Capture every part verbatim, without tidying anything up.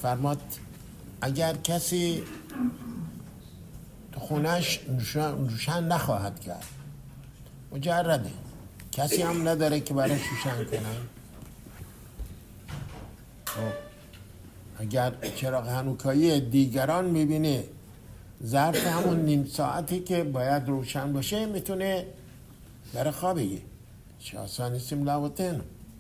فرماد اگر کسی تو خونش روشن نخواهد کرد، مجرده، کسی هم نداره که برای روشن کنن، خب اگر چراغ هانوکایی دیگران میبینه ظرف همون نیم ساعتی که باید روشن باشه میتونه برای خوابگی شاسانی سیم لاوتن.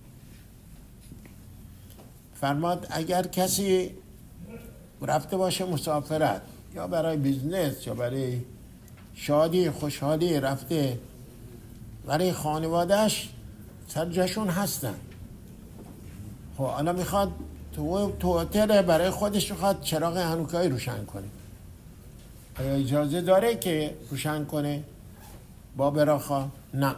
فرماد اگر کسی رفته باشه مسافرت یا برای بیزنس یا برای شادی خوشحالی رفته، برای خانوادهش سر جاشون هستن، خب حالا میخواد تو تو هتل برای خودش میخواد چراغ هانوکایی روشن کنه، آیا اجازه داره که روشن کنه با براخا؟ نه،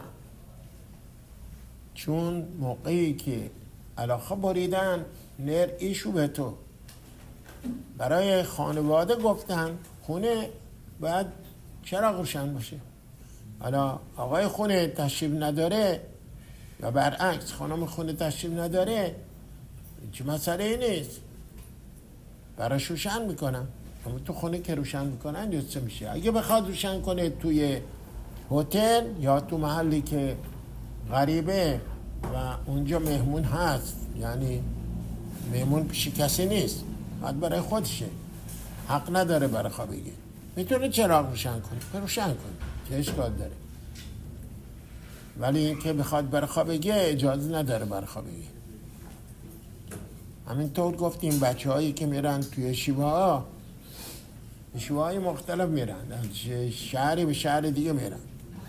چون موقعی که علاقه بریدن نر ایشو به تو برای خانواده گفتن خونه باید چراغ روشن باشه. حالا آقای خونه تشریف نداره یا برعکس خانم خونه تشریف نداره، چه مسئله ای نیست، براش روشن میکنم. اما تو خونه که روشن میکنن جسته میشه. اگه بخواد روشن کنه توی هتل یا تو محلی که غریبه و اونجا مهمون هست، یعنی مهمون پیش کسی نیست، باید برای خودشه، حق نداره برای خوابگی، میتونه چراغ روشن کنه، روشن کنه، چه اشکال داره. ولی اینکه بخواد برای خوابگی اجازه نداره برای خوابگی. همینطور گفتیم بچه هایی که میرن توی شیوه ها، شیوه های مختلف میرن، از شهری به شهر دیگه میرن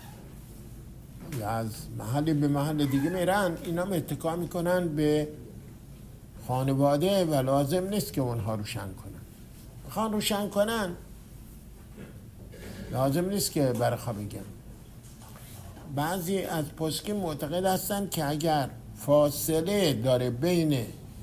یا از محلی به محل دیگه میرن، اینا اتکا میکنن به خانواده و لازم نیست که اونها روشن کنن. بخوان روشن کنن لازم نیست که برای خوابگی. بعضی از پسکین معتقد هستن که اگر فاصله داره بین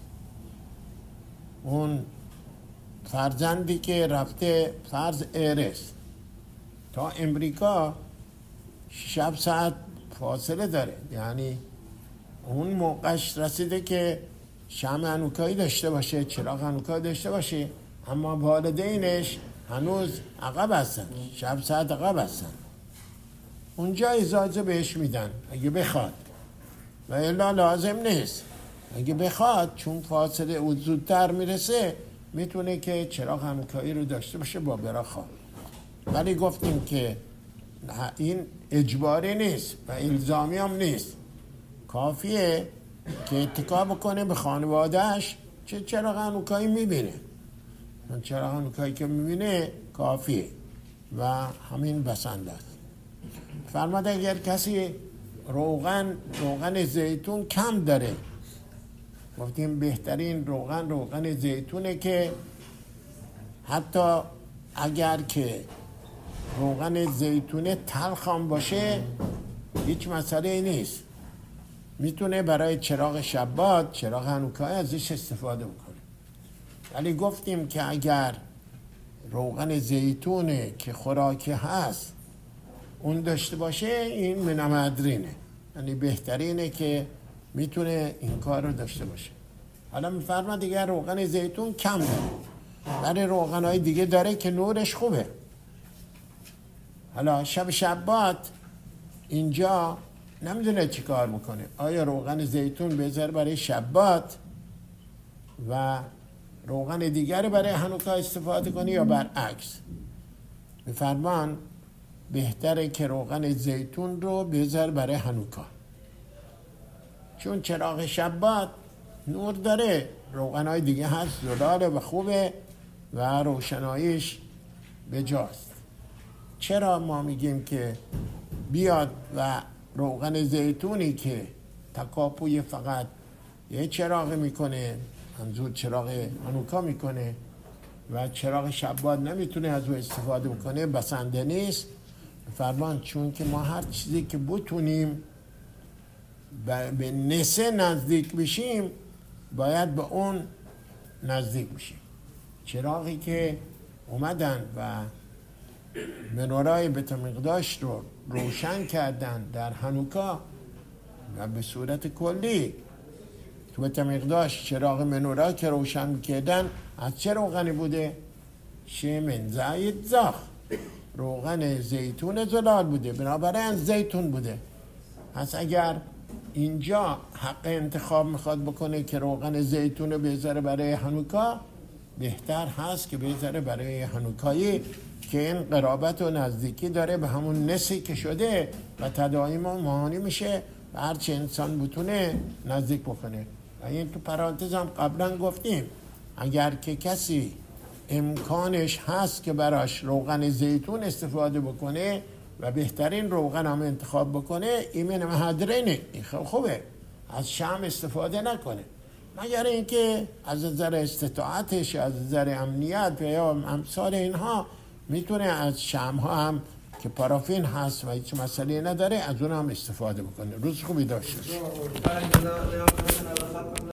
اون فرزندی که رفته فرض ایرس تا امریکا شب ساعت فاصله داره، یعنی اون موقعش رسیده که شمع هانوکایی داشته باشه، چراغ هانوکایی داشته باشه، اما والدینش هنوز عقب هستن، شب ساعت عقب هستن، اونجا اجازه بهش میدن اگه بخواد، و الا لازم نیست. اگه بخواد چون فاصله او زودتر میرسه میتونه که چراغ هانوکایی رو داشته باشه با براخا. ولی گفتیم که این اجباری نیست و الزامی هم نیست، کافیه که اتکا بکنه به خانوادهش چه چراغ هانوکایی میبینه، چراغ هانوکایی که میبینه کافیه و همین بسنده است. فرماد اگر کسی روغن روغن زیتون کم داره، گفتیم بهترین روغن روغن زیتونه که حتی اگر که روغن زیتونه تلخ هم باشه هیچ مسئله نیست، میتونه برای چراغ شبات چراغ هانوکایی ازش استفاده بکنه. ولی گفتیم که اگر روغن زیتونه که خوراکی هست اون داشته باشه این منامدرینه، یعنی بهترینه که میتونه این کار رو داشته باشه. حالا میفرما دیگه روغن زیتون کم داره، برای روغن های دیگه داره که نورش خوبه. حالا شب شبات اینجا نمیدونه چی کار میکنه، آیا روغن زیتون بذاره برای شبات و روغن دیگر برای هانوکا استفاده کنه یا برعکس. میفرمان بهتره که روغن زیتون رو بذار برای هانوکا، چون چراغ شبات نور داره، روغن های دیگه هست زلاله و خوبه و روشناییش بجاست. چرا ما میگیم که بیاد و روغن زیتونی که تکاپوی فقط یه چراغ میکنه، منظور چراغ هانوکا میکنه و چراغ شبات نمیتونه از او استفاده بکنه، بسنده نیست. فرمان چون که ما هر چیزی که بتونیم به نسه نزدیک بشیم باید به اون نزدیک بشیم. چراغی که اومدن و منورای بتامقداش رو روشن کردن در هانوکا و به صورت کلی تو بیت المقدس چراغ منورا که روشن میکردن از چه روغنی بوده؟ شمن زید زاخ، روغن زیتون زلال بوده، بنابراین زیتون بوده. پس اگر اینجا حق انتخاب میخواد بکنه که روغن زیتون رو بذاره برای هانوکا، بهتر هست که بذاره برای هانوکایی که این قرابت و نزدیکی داره به همون نسی که شده و تدایم و ماهانی میشه و هرچی انسان بتونه نزدیک بکنه. و این تو پرانتز هم قبلا گفتیم اگر که کسی امکانش هست که براش روغن زیتون استفاده بکنه و بهترین روغن هم انتخاب بکنه، ایمن مهدرینه، این خوبه، از شمع استفاده نکنه، مگر اینکه از نظر استطاعتش، از نظر امنیت و یا امثال اینها میتونه از شمع ها هم که پارافین هست و هیچ مسئله نداره از اون هم استفاده بکنه. روز خوبی داشته.